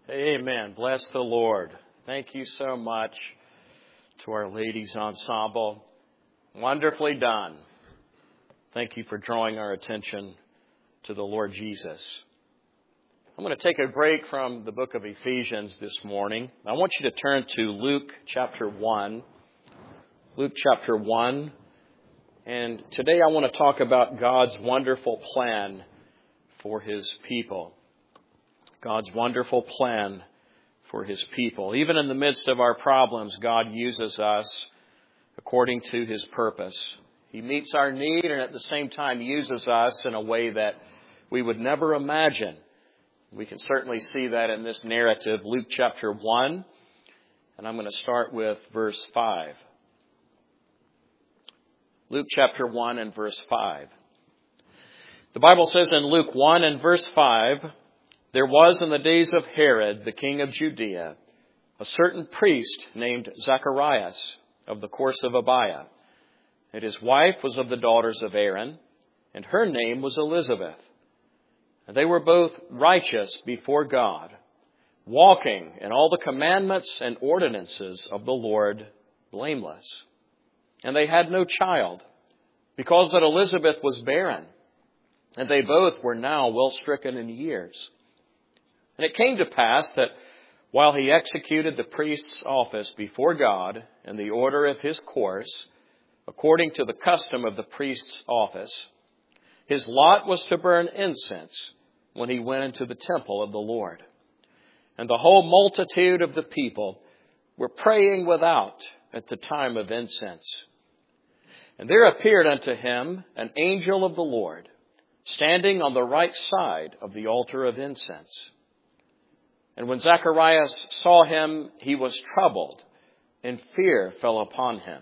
Amen. Bless the Lord. Thank you so much to our ladies ensemble. Wonderfully done. Thank you for drawing our attention to the Lord Jesus. I'm going to take a break from the book of Ephesians this morning. I want you to turn to Luke chapter 1. Luke chapter 1. And today I want to talk about God's wonderful plan for His people. God's wonderful plan for His people. Even in the midst of our problems, God uses us according to His purpose. He meets our need and at the same time uses us in a way that we would never imagine. We can certainly see that in this narrative, Luke chapter 1. And I'm going to start with verse 5. Luke chapter 1 and verse 5. The Bible says in Luke 1 and verse 5, "There was in the days of Herod, the king of Judea, a certain priest named Zacharias of the course of Abiah. And his wife was of the daughters of Aaron, and her name was Elizabeth. And they were both righteous before God, walking in all the commandments and ordinances of the Lord, blameless. And they had no child, because that Elizabeth was barren, and they both were now well stricken in years. And it came to pass that while he executed the priest's office before God in the order of his course, according to the custom of the priest's office, his lot was to burn incense when he went into the temple of the Lord. And the whole multitude of the people were praying without at the time of incense. And there appeared unto him an angel of the Lord, standing on the right side of the altar of incense. And when Zacharias saw him, he was troubled, and fear fell upon him.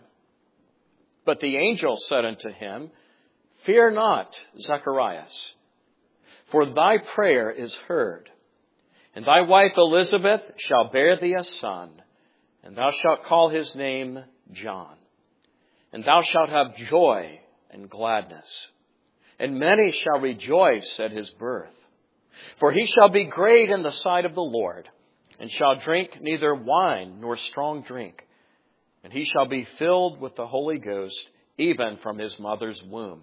But the angel said unto him, Fear not, Zacharias, for thy prayer is heard. And thy wife Elizabeth shall bear thee a son, and thou shalt call his name John. And thou shalt have joy and gladness, and many shall rejoice at his birth. For he shall be great in the sight of the Lord, and shall drink neither wine nor strong drink. And he shall be filled with the Holy Ghost, even from his mother's womb.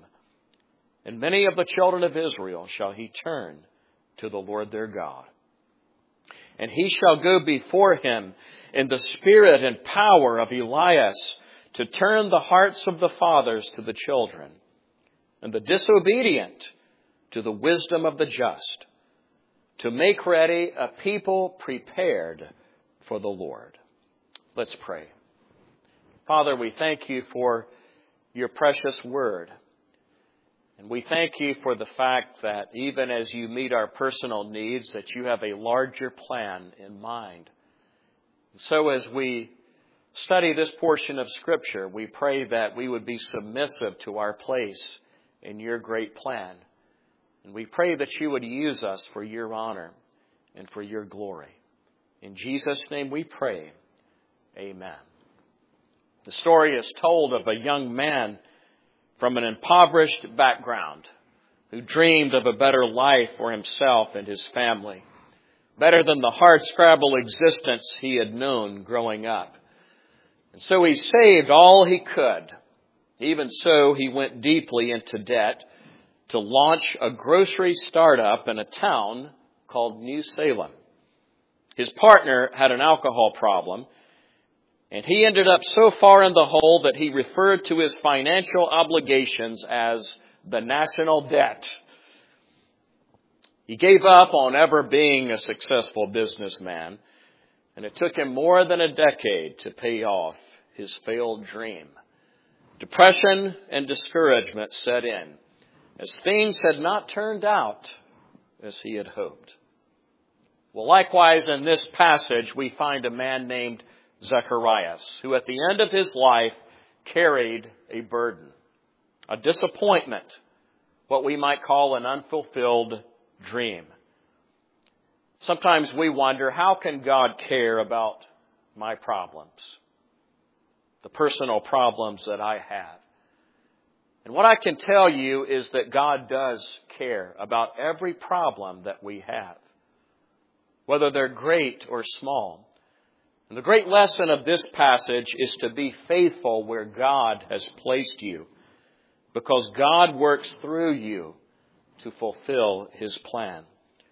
And many of the children of Israel shall he turn to the Lord their God. And he shall go before him in the spirit and power of Elias, to turn the hearts of the fathers to the children, and the disobedient to the wisdom of the just, to make ready a people prepared for the Lord." Let's pray. Father, we thank you for your precious word. And we thank you for the fact that even as you meet our personal needs, that you have a larger plan in mind. And so as we study this portion of Scripture, we pray that we would be submissive to our place in your great plan. And we pray that you would use us for your honor and for your glory. In Jesus' name we pray. Amen. The story is told of a young man from an impoverished background who dreamed of a better life for himself and his family, better than the hard-scrabble existence he had known growing up. And so he saved all he could. Even so, he went deeply into debt to launch a grocery startup in a town called New Salem. His partner had an alcohol problem, and he ended up so far in the hole that he referred to his financial obligations as the national debt. He gave up on ever being a successful businessman, and it took him more than a decade to pay off his failed dream. Depression and discouragement set in, as things had not turned out as he had hoped. Well, likewise, in this passage, we find a man named Zacharias, who at the end of his life carried a burden, a disappointment, what we might call an unfulfilled dream. Sometimes we wonder, how can God care about my problems, the personal problems that I have? And what I can tell you is that God does care about every problem that we have. whether they're great or small. And the great lesson of this passage is to be faithful where God has placed you, because God works through you to fulfill His plan.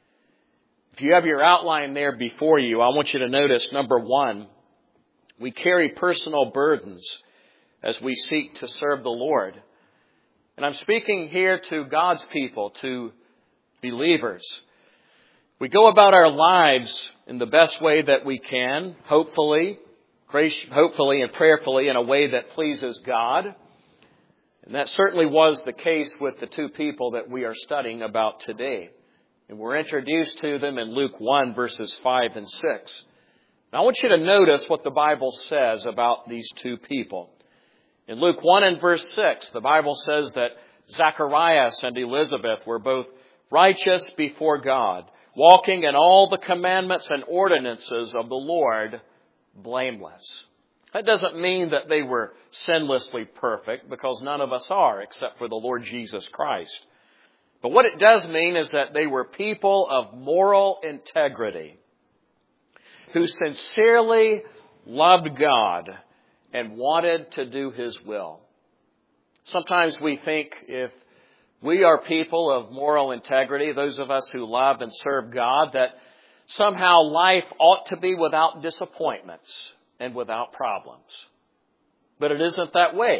If you have your outline there before you, I want you to notice, number one, we carry personal burdens as we seek to serve the Lord. And I'm speaking here to God's people, to believers. We go about our lives in the best way that we can, hopefully and prayerfully in a way that pleases God. And that certainly was the case with the two people that we are studying about today. And we're introduced to them in Luke 1, verses 5 and 6. Now I want you to notice what the Bible says about these two people. In Luke 1 and verse 6, the Bible says that Zacharias and Elizabeth were both righteous before God, walking in all the commandments and ordinances of the Lord, blameless. That doesn't mean that they were sinlessly perfect, because none of us are except for the Lord Jesus Christ. But what it does mean is that they were people of moral integrity who sincerely loved God and wanted to do His will. Sometimes we think if we are people of moral integrity, those of us who love and serve God, that somehow life ought to be without disappointments and without problems. But it isn't that way.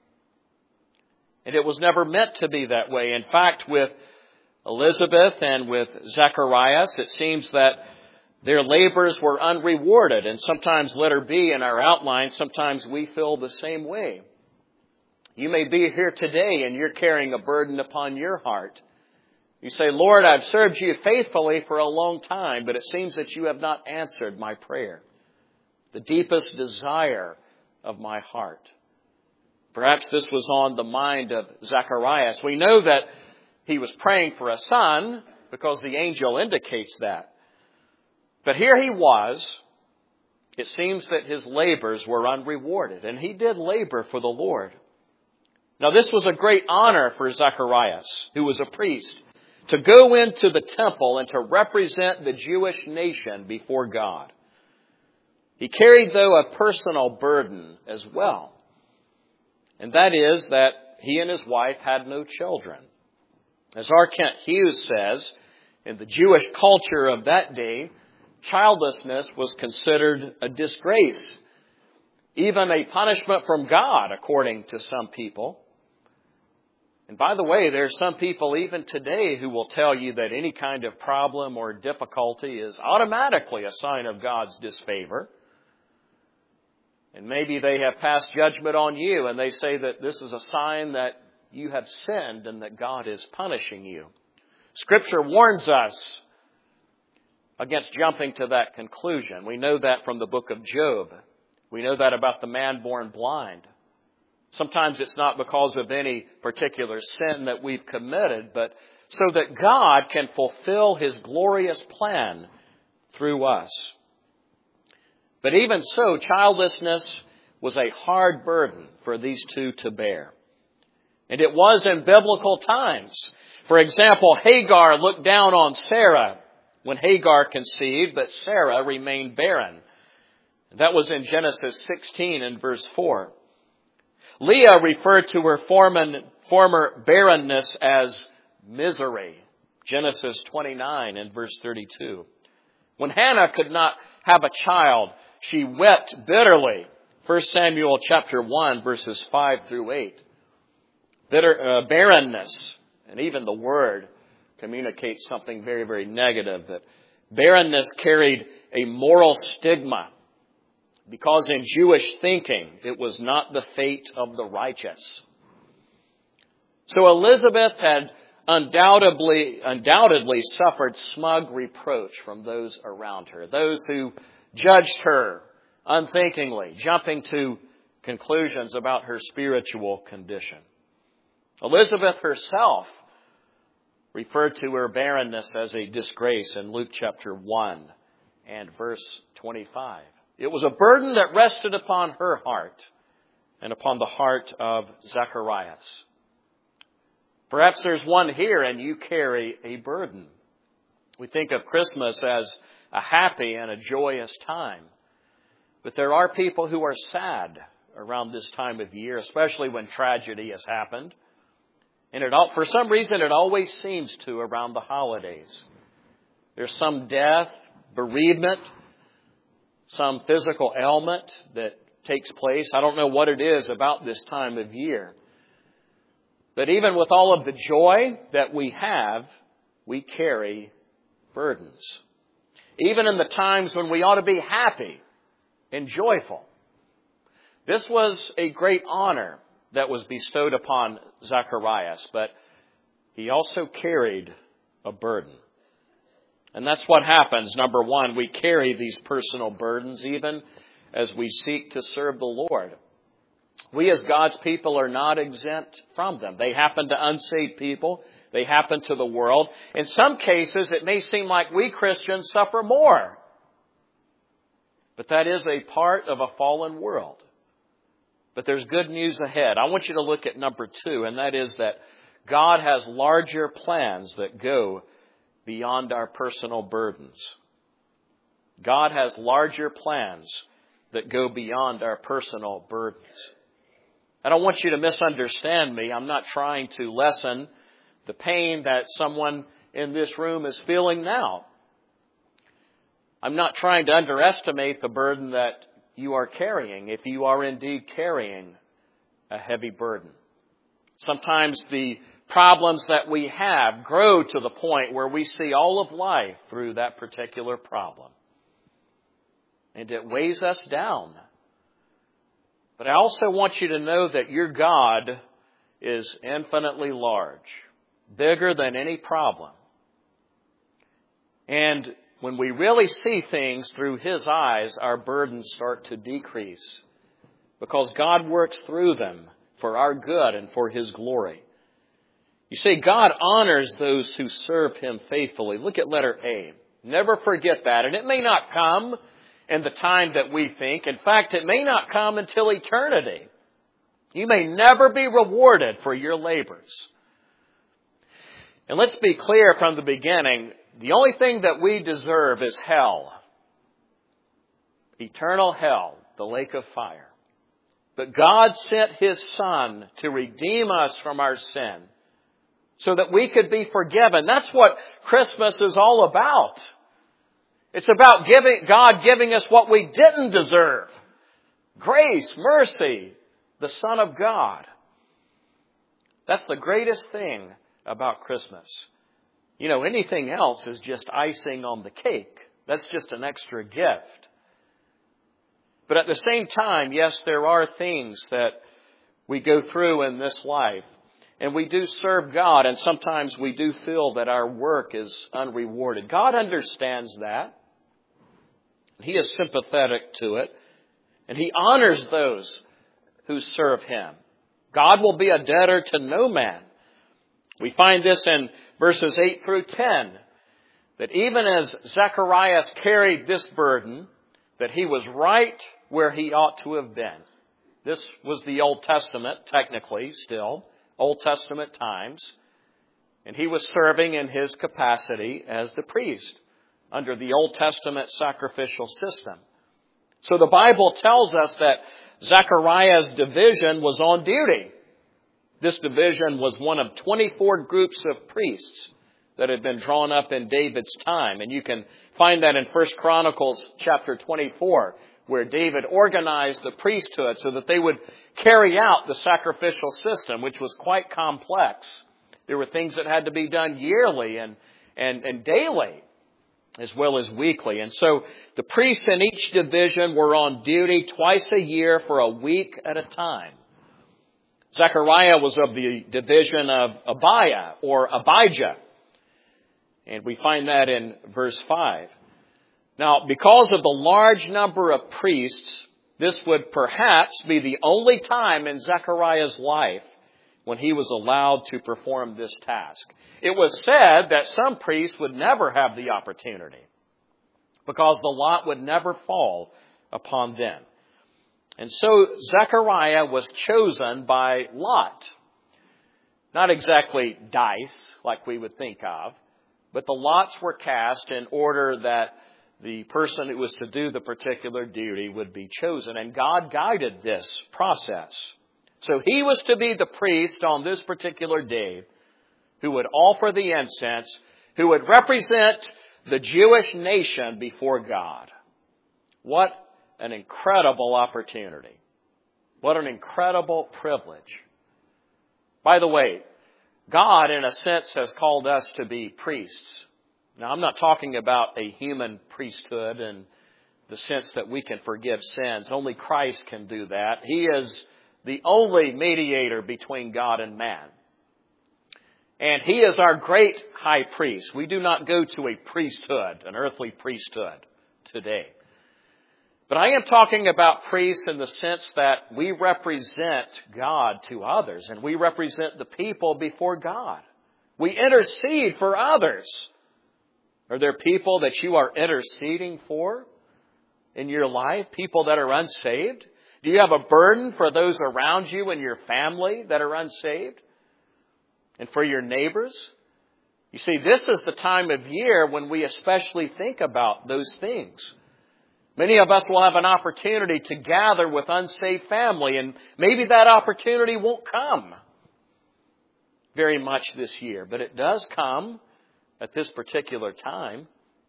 And it was never meant to be that way. In fact, with Elizabeth and with Zacharias, it seems that their labors were unrewarded. And sometimes, letter B in our outline, sometimes we feel the same way. You may be here today and you're carrying a burden upon your heart. You say, Lord, I've served you faithfully for a long time, but it seems that you have not answered my prayer, the deepest desire of my heart. Perhaps this was on the mind of Zacharias. We know that he was praying for a son because the angel indicates that. But here he was. It seems that his labors were unrewarded, and he did labor for the Lord. Now, this was a great honor for Zacharias, who was a priest, to go into the temple and to represent the Jewish nation before God. He carried, though, a personal burden as well. And that is that he and his wife had no children. As R. Kent Hughes says, in the Jewish culture of that day, childlessness was considered a disgrace, even a punishment from God, according to some people. And by the way, there are some people even today who will tell you that any kind of problem or difficulty is automatically a sign of God's disfavor. And maybe they have passed judgment on you and they say that this is a sign that you have sinned and that God is punishing you. Scripture warns us against jumping to that conclusion. We know that from the book of Job. We know that about the man born blind. Sometimes it's not because of any particular sin that we've committed, but so that God can fulfill His glorious plan through us. But even so, childlessness was a hard burden for these two to bear. And it was in biblical times. For example, Hagar looked down on Sarah when Hagar conceived, but Sarah remained barren. That was in Genesis 16 and verse 4. Leah referred to her former barrenness as misery. Genesis 29 and verse 32. When Hannah could not have a child, she wept bitterly. 1 Samuel chapter 1 verses 5 through 8. Barrenness, and even the word communicates something very, very negative. That barrenness carried a moral stigma, because in Jewish thinking, it was not the fate of the righteous. So Elizabeth had undoubtedly suffered smug reproach from those around her, those who judged her unthinkingly, jumping to conclusions about her spiritual condition. Elizabeth herself referred to her barrenness as a disgrace in Luke chapter 1 and verse 25. It was a burden that rested upon her heart and upon the heart of Zacharias. Perhaps there's one here and you carry a burden. We think of Christmas as a happy and a joyous time. But there are people who are sad around this time of year, especially when tragedy has happened. And for some reason, it always seems to around the holidays. There's some death, bereavement, some physical ailment that takes place. I don't know what it is about this time of year. But even with all of the joy that we have, we carry burdens. Even in the times when we ought to be happy and joyful. This was a great honor that was bestowed upon Zacharias, but he also carried a burden. And that's what happens. Number one, we carry these personal burdens even as we seek to serve the Lord. We as God's people are not exempt from them. They happen to unsaved people. They happen to the world. In some cases, it may seem like we Christians suffer more. But that is a part of a fallen world. But there's good news ahead. I want you to look at number 2, and that is that God has larger plans that go beyond our personal burdens. God has larger plans that go beyond our personal burdens. I don't want you to misunderstand me. I'm not trying to lessen the pain that someone in this room is feeling now. I'm not trying to underestimate the burden that you are carrying, if you are indeed carrying a heavy burden. Sometimes the problems that we have grow to the point where we see all of life through that particular problem. And it weighs us down. But I also want you to know that your God is infinitely large, bigger than any problem. And when we really see things through His eyes, our burdens start to decrease because God works through them for our good and for His glory. You see, God honors those who serve Him faithfully. Look at letter A. Never forget that. And it may not come in the time that we think. In fact, it may not come until eternity. You may never be rewarded for your labors. And let's be clear from the beginning, the only thing that we deserve is hell. Eternal hell, the lake of fire. But God sent His Son to redeem us from our sin so that we could be forgiven. That's what Christmas is all about. It's about God giving us what we didn't deserve. Grace, mercy, the Son of God. That's the greatest thing about Christmas. You know, anything else is just icing on the cake. That's just an extra gift. But at the same time, yes, there are things that we go through in this life. And we do serve God, and sometimes we do feel that our work is unrewarded. God understands that. He is sympathetic to it. And He honors those who serve Him. God will be a debtor to no man. We find this in verses 8 through 10. That even as Zacharias carried this burden, that he was right where he ought to have been. This was the Old Testament, technically, still. Old Testament times. And he was serving in his capacity as the priest under the Old Testament sacrificial system. So the Bible tells us that Zechariah's division was on duty. This division was one of 24 groups of priests that had been drawn up in David's time. And you can find that in 1 Chronicles chapter 24, where David organized the priesthood so that they would carry out the sacrificial system, which was quite complex. There were things that had to be done yearly and daily, as well as weekly. And so the priests in each division were on duty twice a year for a week at a time. Zechariah was of the division of Abiah or Abijah. And we find that in verse 5. Now, because of the large number of priests, this would perhaps be the only time in Zechariah's life when he was allowed to perform this task. It was said that some priests would never have the opportunity because the lot would never fall upon them. And so Zechariah was chosen by lot. Not exactly dice like we would think of, But the lots were cast in order that the person who was to do the particular duty would be chosen. And God guided this process. So he was to be the priest on this particular day who would offer the incense, who would represent the Jewish nation before God. What an incredible opportunity. What an incredible privilege. By the way, God, in a sense, has called us to be priests. Now, I'm not talking about a human priesthood in the sense that we can forgive sins. Only Christ can do that. He is the only mediator between God and man. And He is our great high priest. We do not go to a priesthood, an earthly priesthood today. But I am talking about priests in the sense that we represent God to others, and we represent the people before God. We intercede for others. Are there people that you are interceding for in your life? People that are unsaved? Do you have a burden for those around you and your family that are unsaved? And for your neighbors? You see, this is the time of year when we especially think about those things. Many of us will have an opportunity to gather with unsaved family, and maybe that opportunity won't come very much this year, but it does come at this particular time.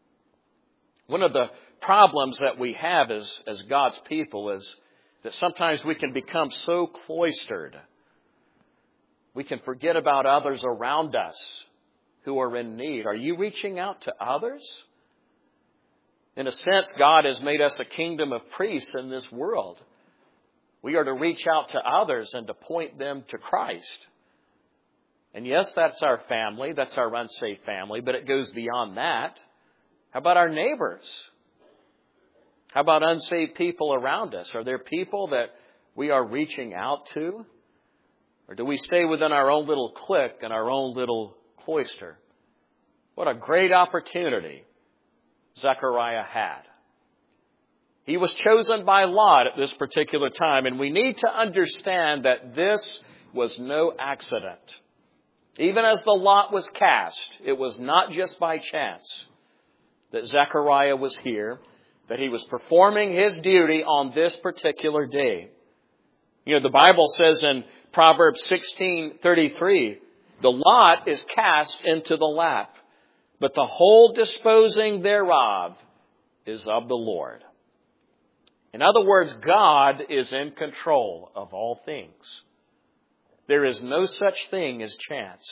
One of the problems that we have as God's people is that sometimes we can become so cloistered. We can forget about others around us who are in need. Are you reaching out to others? In a sense, God has made us a kingdom of priests in this world. We are to reach out to others and to point them to Christ. And yes, that's our family, that's our unsaved family, but it goes beyond that. How about our neighbors? How about unsaved people around us? Are there people that we are reaching out to? Or do we stay within our own little clique and our own little cloister? What a great opportunity Zechariah had. He was chosen by Lot at this particular time, and we need to understand that this was no accident. Even as the lot was cast, it was not just by chance that Zechariah was here, that he was performing his duty on this particular day. You know, the Bible says in Proverbs 16:33, the lot is cast into the lap, but the whole disposing thereof is of the Lord. In other words, God is in control of all things. There is no such thing as chance.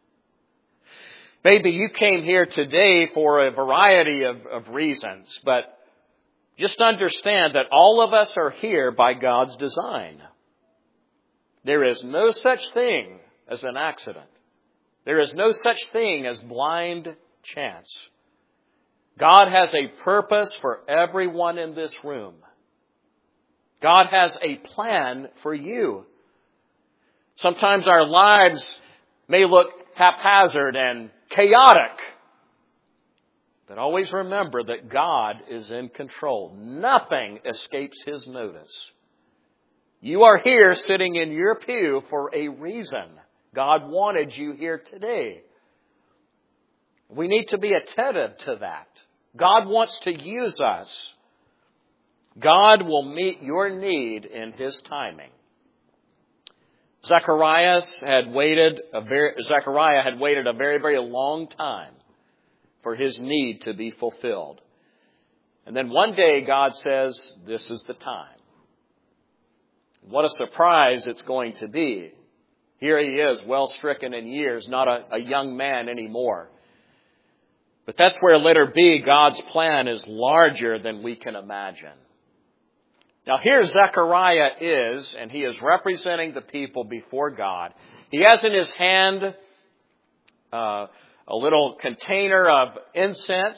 Maybe you came here today for a variety of reasons, but just understand that all of us are here by God's design. There is no such thing as an accident. There is no such thing as blind chance. God has a purpose for everyone in this room. God has a plan for you. Sometimes our lives may look haphazard and chaotic. But always remember that God is in control. Nothing escapes His notice. You are here sitting in your pew for a reason. God wanted you here today. We need to be attentive to that. God wants to use us. God will meet your need in His timing. Zechariah had waited a very, very long time for his need to be fulfilled. And then one day God says, this is the time. What a surprise it's going to be. Here he is, well stricken in years, not a young man anymore. But that's where letter B, God's plan is larger than we can imagine. Now here Zechariah is, and he is representing the people before God. He has in his hand a little container of incense,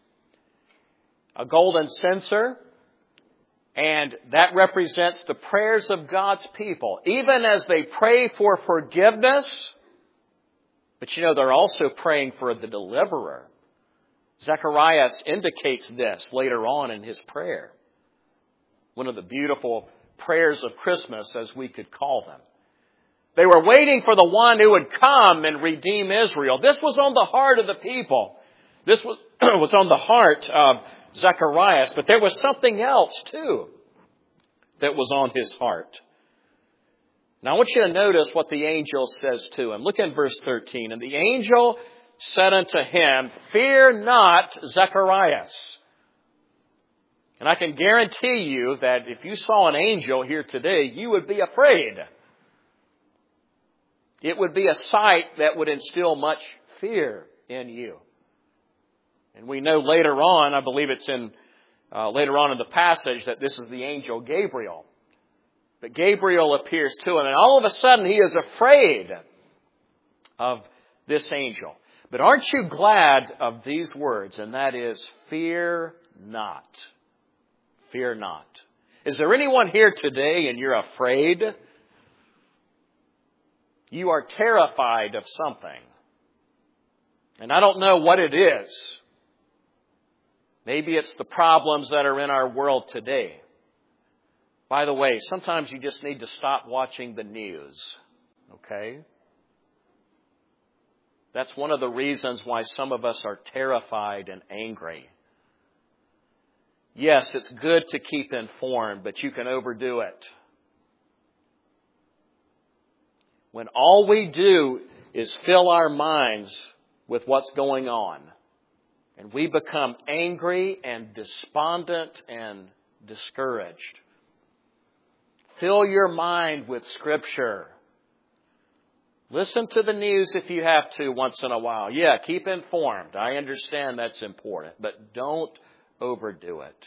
a golden censer, and that represents the prayers of God's people. Even as they pray for forgiveness, but you know, they're also praying for the deliverer. Zechariah indicates this later on in his prayer. One of the beautiful prayers of Christmas, as we could call them. They were waiting for the one who would come and redeem Israel. This was on the heart of the people. This was, was on the heart of Zacharias, but there was something else too that was on his heart. Now I want you to notice what the angel says to him. Look in verse 13. And the angel said unto him, Fear not, Zacharias. And I can guarantee you that if you saw an angel here today, you would be afraid. It would be a sight that would instill much fear in you. And we know later on, I believe it's in later on in the passage, that this is the angel Gabriel. But Gabriel appears to him, and all of a sudden he is afraid of this angel. But aren't you glad of these words? And that is, fear not. Fear not. Is there anyone here today and you're afraid? You are terrified of something. And I don't know what it is. Maybe it's the problems that are in our world today. By the way, sometimes you just need to stop watching the news. Okay? That's one of the reasons why some of us are terrified and angry. Yes, it's good to keep informed, but you can overdo it. When all we do is fill our minds with what's going on, and we become angry and despondent and discouraged. Fill your mind with Scripture. Listen to the news if you have to once in a while. Yeah, keep informed. I understand that's important, but don't overdo it.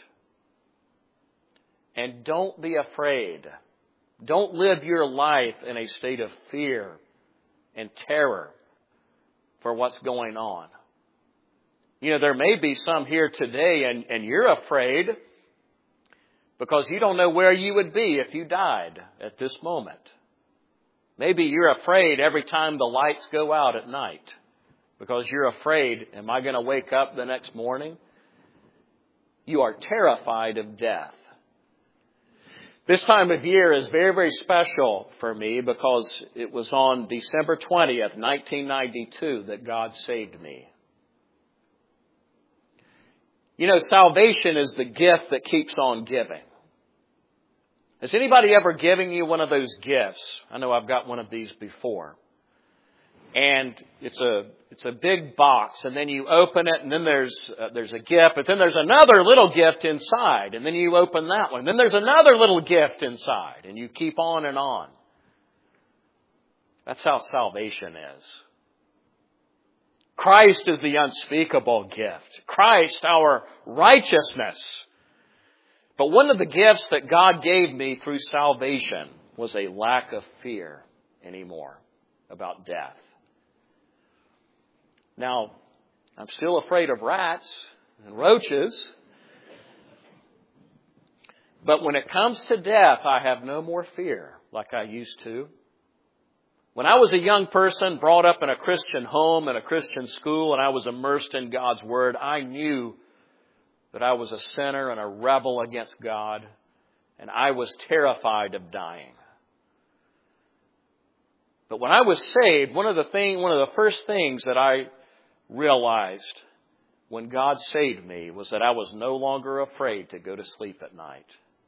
And don't be afraid. Don't live your life in a state of fear and terror for what's going on. You know, there may be some here today and you're afraid because you don't know where you would be if you died at this moment. Maybe you're afraid every time the lights go out at night because you're afraid, am I going to wake up the next morning? You are terrified of death. This time of year is very, very special for me because it was on December 20th, 1992 that God saved me. You know, salvation is the gift that keeps on giving. Has anybody ever given you one of those gifts? I know I've got one of these before. And it's a big box, and then you open it, and then there's a gift, but then there's another little gift inside, and then you open that one. And then there's another little gift inside, and you keep on and on. That's how salvation is. Christ is the unspeakable gift. Christ, our righteousness. But one of the gifts that God gave me through salvation was a lack of fear anymore about death. Now, I'm still afraid of rats and roaches. But when it comes to death, I have no more fear like I used to. When I was a young person brought up in a Christian home and a Christian school and I was immersed in God's Word, I knew that I was a sinner and a rebel against God, and I was terrified of dying. But when I was saved, one of the first things that I realized when God saved me was that I was no longer afraid to go to sleep at night.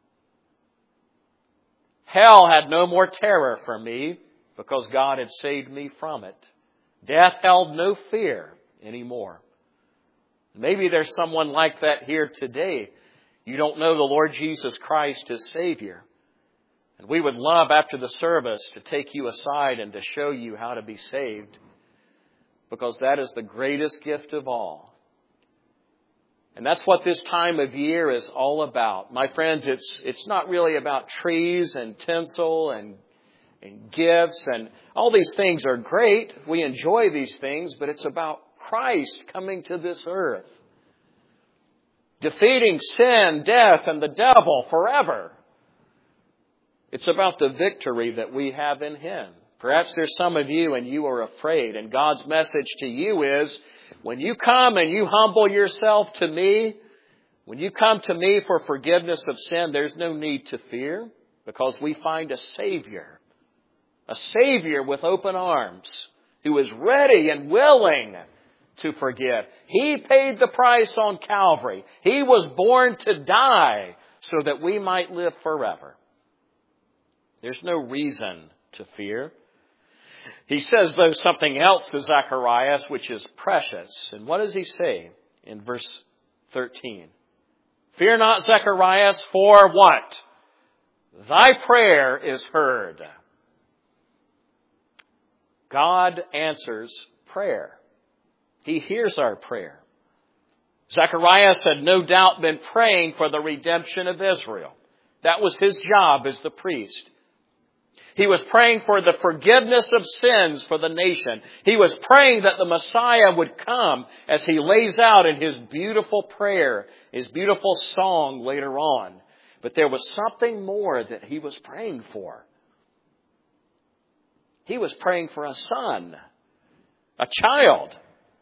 Hell had no more terror for me because God had saved me from it. Death held no fear anymore. Maybe there's someone like that here today. You don't know the Lord Jesus Christ as Savior. And we would love after the service to take you aside and to show you how to be saved. Because that is the greatest gift of all. And that's what this time of year is all about. My friends, it's not really about trees and tinsel and gifts and all these things are great. We enjoy these things, but it's about Christ coming to this earth, defeating sin, death, and the devil forever. It's about the victory that we have in Him. Perhaps there's some of you and you are afraid, and God's message to you is, when you come and you humble yourself to me, when you come to me for forgiveness of sin, there's no need to fear, because we find a Savior with open arms, who is ready and willing to forgive. He paid the price on Calvary. He was born to die so that we might live forever. There's no reason to fear. He says, though, something else to Zacharias, which is precious. And what does he say in verse 13? Fear not, Zacharias, for what? Thy prayer is heard. God answers prayer. He hears our prayer. Zacharias had no doubt been praying for the redemption of Israel. That was his job as the priest. He was praying for the forgiveness of sins for the nation. He was praying that the Messiah would come, as he lays out in his beautiful prayer, his beautiful song later on. But there was something more that he was praying for. He was praying for a son, a child.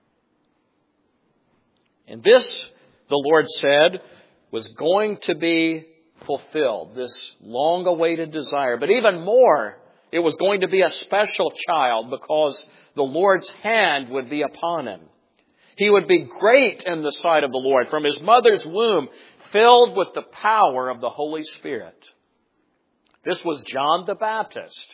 And this, the Lord said, was going to be fulfilled, this long-awaited desire. But even more, it was going to be a special child because the Lord's hand would be upon him. He would be great in the sight of the Lord, from his mother's womb, filled with the power of the Holy Spirit. This was John the Baptist.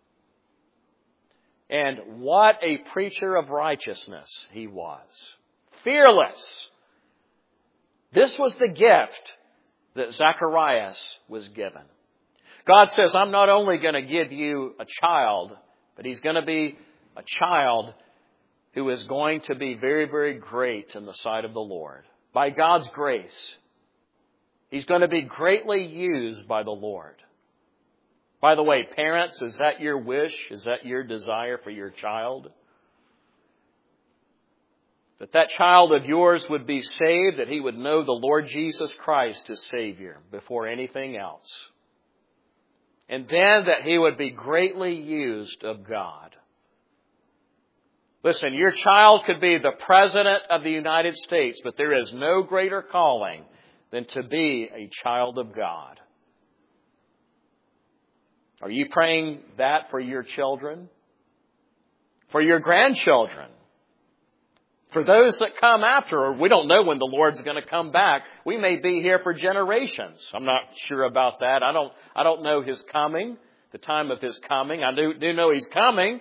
And what a preacher of righteousness he was. Fearless. This was the gift that Zacharias was given. God says, I'm not only going to give you a child, but he's going to be a child who is going to be very, very great in the sight of the Lord. By God's grace, he's going to be greatly used by the Lord. By the way, parents, is that your wish? Is that your desire for your child? That child of yours would be saved, that he would know the Lord Jesus Christ as Savior before anything else. And then that he would be greatly used of God. Listen, your child could be the President of the United States, but there is no greater calling than to be a child of God. Are you praying that for your children? For your grandchildren? For those that come after, we don't know when the Lord's going to come back. We may be here for generations. I'm not sure about that. I don't know his coming, the time of his coming. I do know he's coming.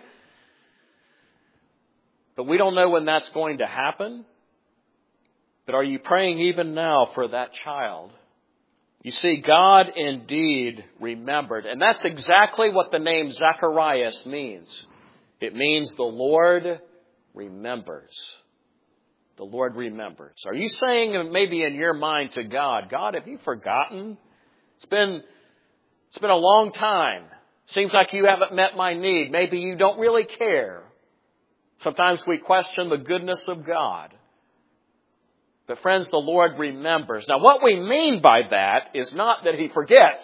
But we don't know when that's going to happen. But are you praying even now for that child? You see, God indeed remembered. And that's exactly what the name Zacharias means. It means the Lord remembers. The Lord remembers. Are you saying maybe in your mind to God, God, have you forgotten? It's been a long time. Seems like you haven't met my need. Maybe you don't really care. Sometimes we question the goodness of God. But friends, the Lord remembers. Now what we mean by that is not that he forgets.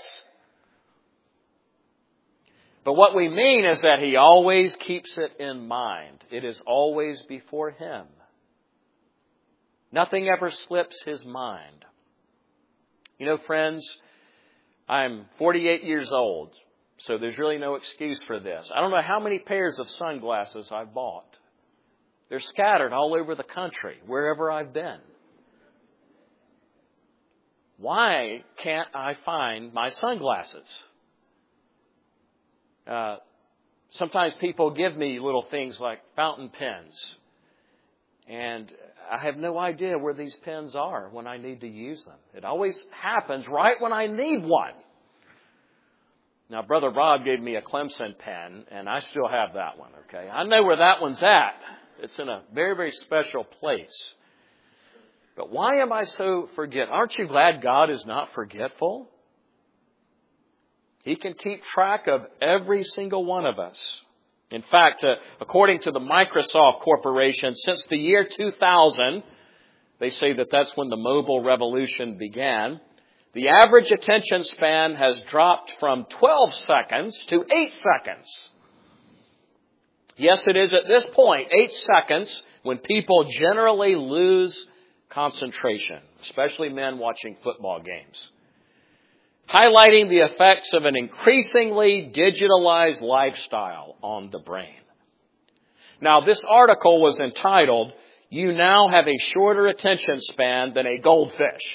But what we mean is that he always keeps it in mind. It is always before him. Nothing ever slips his mind. You know, friends, I'm 48 years old, so there's really no excuse for this. I don't know how many pairs of sunglasses I've bought. They're scattered all over the country, wherever I've been. Why can't I find my sunglasses? Sometimes people give me little things like fountain pens. And I have no idea where these pens are when I need to use them. It always happens right when I need one. Now, Brother Rob gave me a Clemson pen, and I still have that one, okay? I know where that one's at. It's in a very, very special place. But why am I so forgetful? Aren't you glad God is not forgetful? He can keep track of every single one of us. In fact, according to the Microsoft Corporation, since the year 2000, they say that that's when the mobile revolution began, the average attention span has dropped from 12 seconds to 8 seconds. Yes, it is at this point, 8 seconds, when people generally lose concentration, especially men watching football games, highlighting the effects of an increasingly digitalized lifestyle on the brain. Now, this article was entitled, you now have a shorter attention span than a goldfish.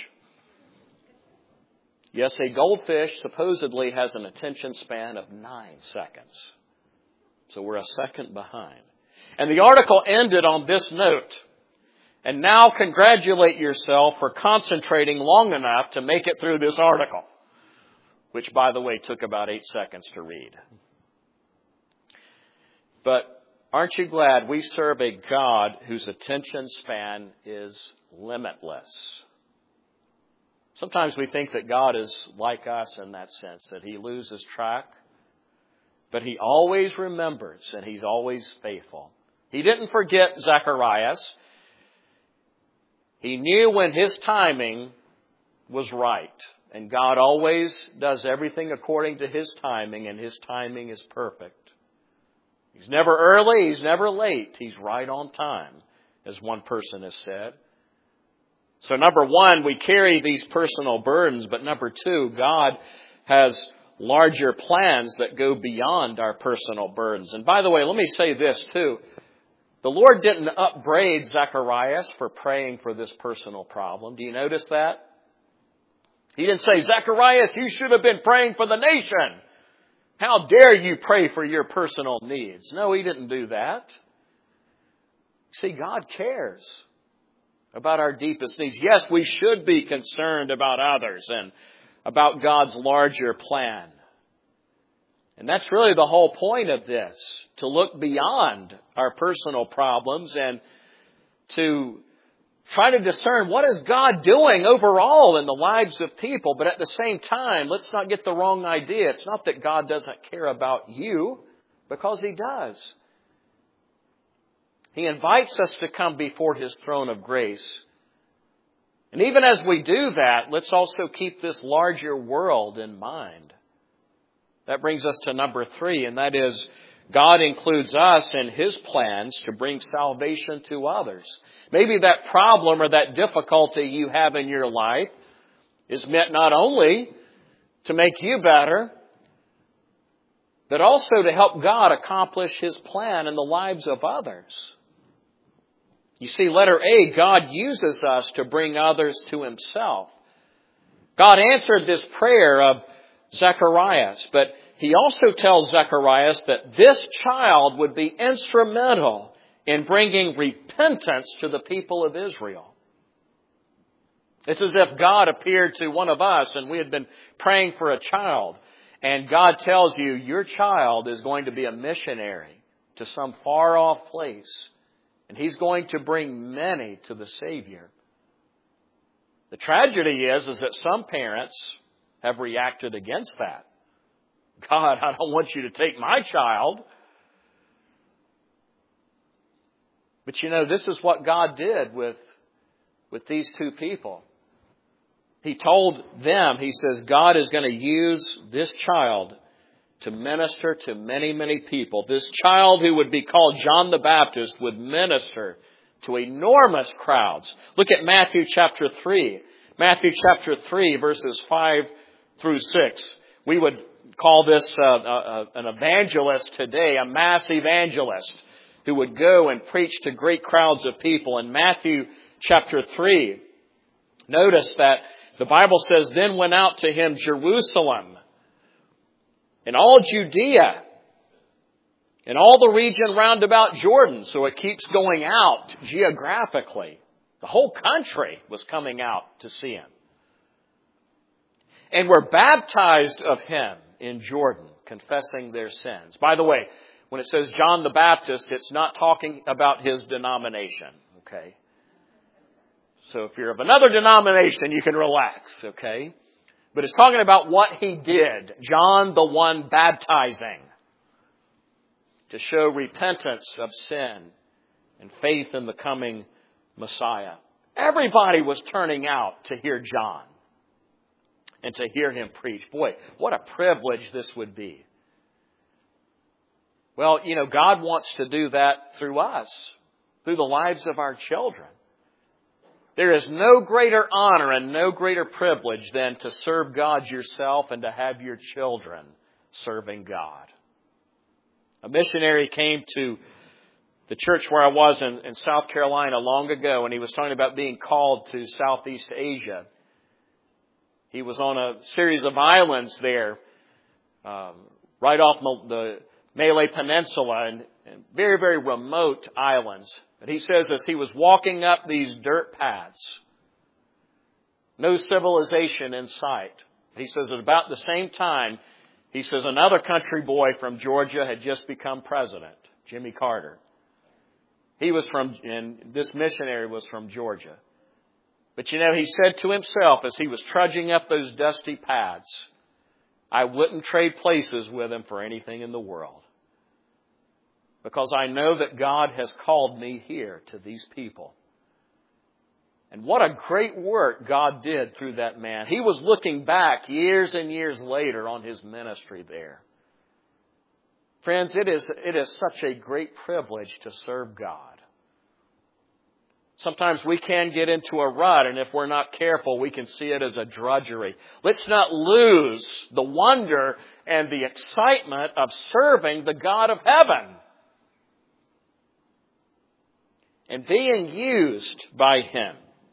Yes, a goldfish supposedly has an attention span of 9 seconds. So we're a second behind. And the article ended on this note. And now congratulate yourself for concentrating long enough to make it through this article, which, by the way, took about 8 seconds to read. But aren't you glad we serve a God whose attention span is limitless? Sometimes we think that God is like us in that sense, that He loses track. But He always remembers, and He's always faithful. He didn't forget Zacharias. He knew when his timing was right. And God always does everything according to His timing, and His timing is perfect. He's never early, He's never late. He's right on time, as one person has said. So number one, we carry these personal burdens. But number two, God has larger plans that go beyond our personal burdens. And by the way, let me say this too. The Lord didn't upbraid Zacharias for praying for this personal problem. Do you notice that? He didn't say, Zacharias, you should have been praying for the nation. How dare you pray for your personal needs? No, He didn't do that. See, God cares about our deepest needs. Yes, we should be concerned about others and about God's larger plan. And that's really the whole point of this, to look beyond our personal problems and to try to discern what is God doing overall in the lives of people. But at the same time, let's not get the wrong idea. It's not that God doesn't care about you, because He does. He invites us to come before His throne of grace. And even as we do that, let's also keep this larger world in mind. That brings us to number 3, and that is God includes us in His plans to bring salvation to others. Maybe that problem or that difficulty you have in your life is meant not only to make you better, but also to help God accomplish His plan in the lives of others. You see, letter A, God uses us to bring others to Himself. God answered this prayer of Zacharias, but He also tells Zacharias that this child would be instrumental in bringing repentance to the people of Israel. It's as if God appeared to one of us and we had been praying for a child, and God tells you your child is going to be a missionary to some far off place, and he's going to bring many to the Savior. The tragedy is that some parents have reacted against that. God, I don't want you to take my child. But you know, this is what God did with these two people. He told them, He says, God is going to use this child to minister to many, many people. This child who would be called John the Baptist would minister to enormous crowds. Look at Matthew chapter 3. Matthew chapter 3, verses 5 through 6. We would call this an evangelist today, a mass evangelist who would go and preach to great crowds of people. In Matthew chapter 3, notice that the Bible says, then went out to him Jerusalem and all Judea and all the region round about Jordan. So it keeps going out geographically. The whole country was coming out to see Him. And were baptized of Him in Jordan, confessing their sins. By the way, when it says John the Baptist, it's not talking about his denomination, okay? So if you're of another denomination, you can relax, okay? But it's talking about what he did. John, the one baptizing, to show repentance of sin and faith in the coming Messiah. Everybody was turning out to hear John and to hear him preach. Boy, what a privilege this would be. Well, you know, God wants to do that through us, through the lives of our children. There is no greater honor and no greater privilege than to serve God yourself and to have your children serving God. A missionary came to the church where I was in South Carolina long ago, and he was talking about being called to Southeast Asia. He was on a series of islands there, right off the Malay Peninsula, and very, very remote islands. But he says as he was walking up these dirt paths, no civilization in sight. He says at about the same time, he says another country boy from Georgia had just become president, Jimmy Carter. He was and this missionary was from Georgia. But you know, he said to himself as he was trudging up those dusty paths, I wouldn't trade places with him for anything in the world. Because I know that God has called me here to these people. And what a great work God did through that man. He was looking back years and years later on his ministry there. Friends, it is such a great privilege to serve God. Sometimes we can get into a rut, and if we're not careful, we can see it as a drudgery. Let's not lose the wonder and the excitement of serving the God of heaven and being used by Him.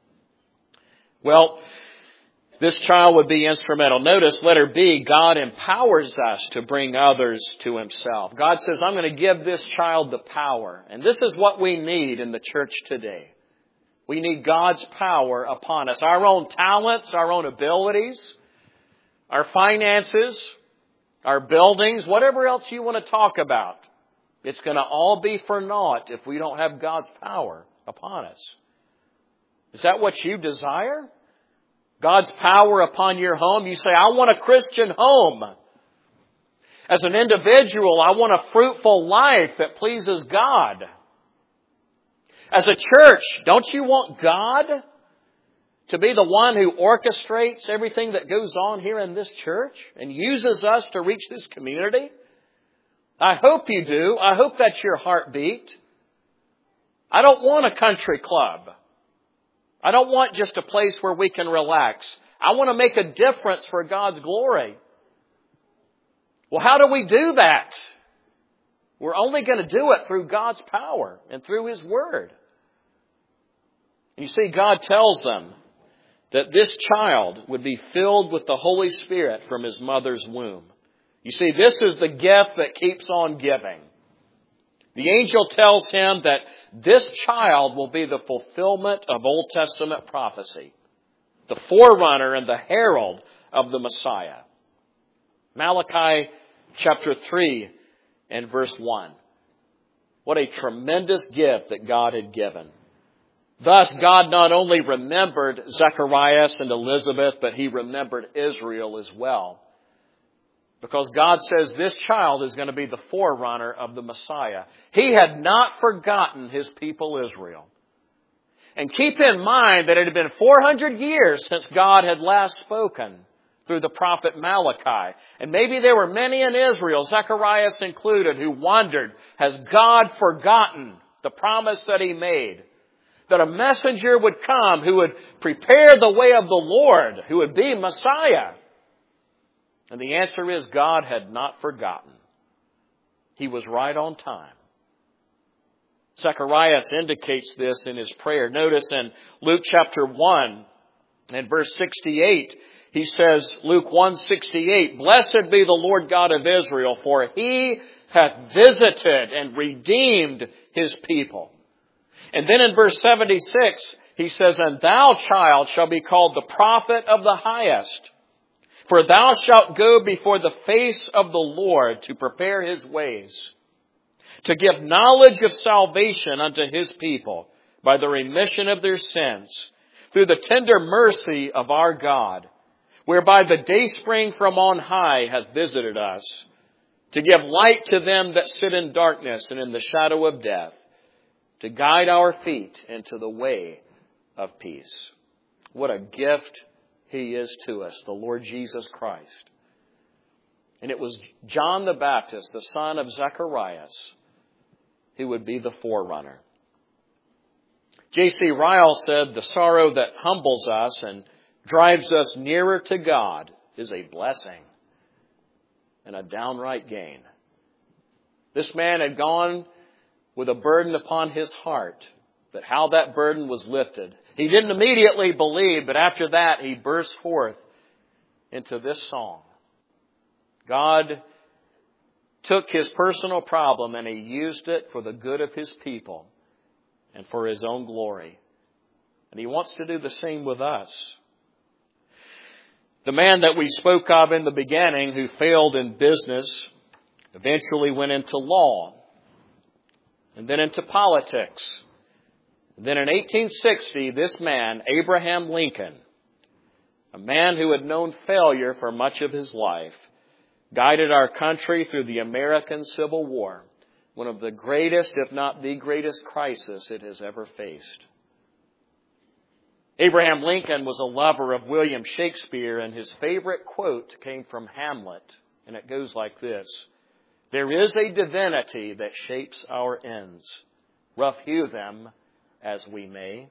Well, this child would be instrumental. Notice letter B, God empowers us to bring others to Himself. God says, I'm going to give this child the power. And this is what we need in the church today. We need God's power upon us. Our own talents, our own abilities, our finances, our buildings, whatever else you want to talk about. It's going to all be for naught if we don't have God's power upon us. Is that what you desire? God's power upon your home? You say, I want a Christian home. As an individual, I want a fruitful life that pleases God. As a church, don't you want God to be the one who orchestrates everything that goes on here in this church and uses us to reach this community? I hope you do. I hope that's your heartbeat. I don't want a country club. I don't want just a place where we can relax. I want to make a difference for God's glory. Well, how do we do that? We're only going to do it through God's power and through His Word. You see, God tells them that this child would be filled with the Holy Spirit from his mother's womb. You see, this is the gift that keeps on giving. The angel tells him that this child will be the fulfillment of Old Testament prophecy, the forerunner and the herald of the Messiah. Malachi chapter 3 and verse 1. What a tremendous gift that God had given. Thus, God not only remembered Zacharias and Elizabeth, but He remembered Israel as well. Because God says this child is going to be the forerunner of the Messiah. He had not forgotten His people Israel. And keep in mind that it had been 400 years since God had last spoken through the prophet Malachi. And maybe there were many in Israel, Zacharias included, who wondered, has God forgotten the promise that He made? That a messenger would come who would prepare the way of the Lord, who would be Messiah. And the answer is God had not forgotten. He was right on time. Zacharias indicates this in his prayer. Notice in Luke chapter 1 and verse 68, he says, Luke 1:68, Blessed be the Lord God of Israel, for He hath visited and redeemed His people. And then in verse 76, he says, And thou, child, shall be called the prophet of the highest. For thou shalt go before the face of the Lord to prepare His ways, to give knowledge of salvation unto His people by the remission of their sins, through the tender mercy of our God, whereby the dayspring from on high hath visited us, to give light to them that sit in darkness and in the shadow of death, to guide our feet into the way of peace. What a gift He is to us, the Lord Jesus Christ. And it was John the Baptist, the son of Zacharias, who would be the forerunner. J.C. Ryle said, the sorrow that humbles us and drives us nearer to God is a blessing and a downright gain. This man had gone with a burden upon his heart, but how that burden was lifted. He didn't immediately believe, but after that he burst forth into this song. God took his personal problem and he used it for the good of his people and for his own glory. And he wants to do the same with us. The man that we spoke of in the beginning who failed in business eventually went into law and then into politics. And then in 1860, this man, Abraham Lincoln, a man who had known failure for much of his life, guided our country through the American Civil War, one of the greatest, if not the greatest crisis it has ever faced. Abraham Lincoln was a lover of William Shakespeare, and his favorite quote came from Hamlet, and it goes like this: "There is a divinity that shapes our ends, rough hew them as we may."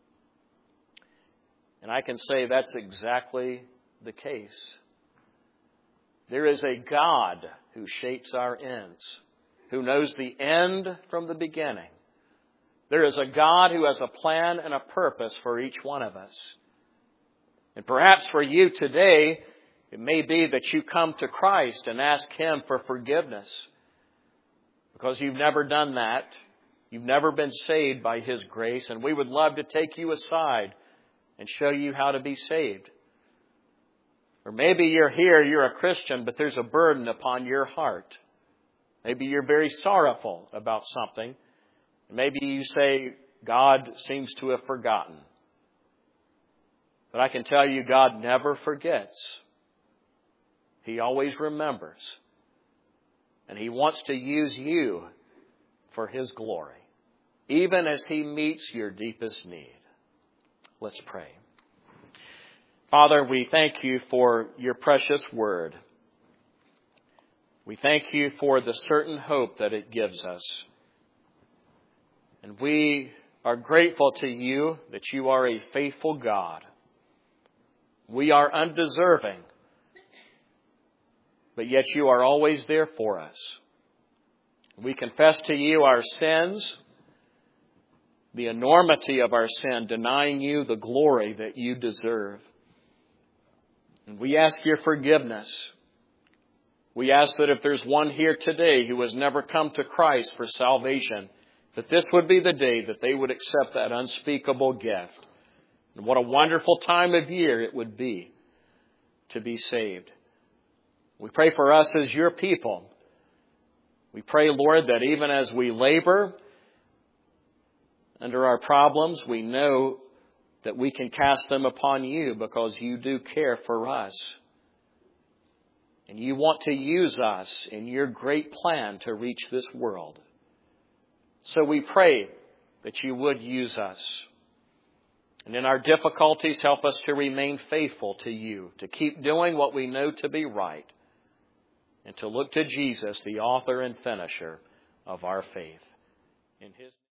And I can say that's exactly the case. There is a God who shapes our ends, who knows the end from the beginning. There is a God who has a plan and a purpose for each one of us. And perhaps for you today, it may be that you come to Christ and ask Him for forgiveness because you've never done that. You've never been saved by His grace, and we would love to take you aside and show you how to be saved. Or maybe you're here, you're a Christian, but there's a burden upon your heart. Maybe you're very sorrowful about something. Maybe you say, God seems to have forgotten. But I can tell you, God never forgets. He always remembers. And He wants to use you for His glory, even as He meets your deepest need. Let's pray. Father, we thank You for Your precious word. We thank You for the certain hope that it gives us. And we are grateful to You that You are a faithful God. We are undeserving, but yet You are always there for us. We confess to You our sins, the enormity of our sin, denying You the glory that You deserve. And we ask Your forgiveness. We ask that if there's one here today who has never come to Christ for salvation, that this would be the day that they would accept that unspeakable gift. And what a wonderful time of year it would be to be saved. We pray for us as Your people. We pray, Lord, that even as we labor under our problems, we know that we can cast them upon You because You do care for us. And You want to use us in Your great plan to reach this world. So we pray that You would use us. And in our difficulties, help us to remain faithful to You, to keep doing what we know to be right, and to look to Jesus, the author and finisher of our faith. In His